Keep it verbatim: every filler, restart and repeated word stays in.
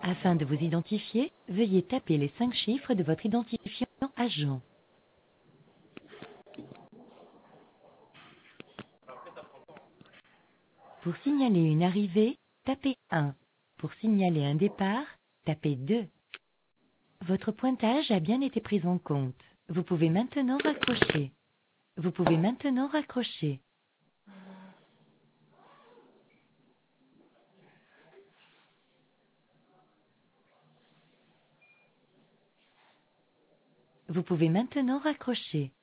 Afin de vous identifier, veuillez taper les cinq chiffres de votre identifiant agent. Pour signaler une arrivée, tapez un. Pour signaler un départ, tapez deux. Votre pointage a bien été pris en compte. Vous pouvez maintenant raccrocher. Vous pouvez maintenant raccrocher. Vous pouvez maintenant raccrocher.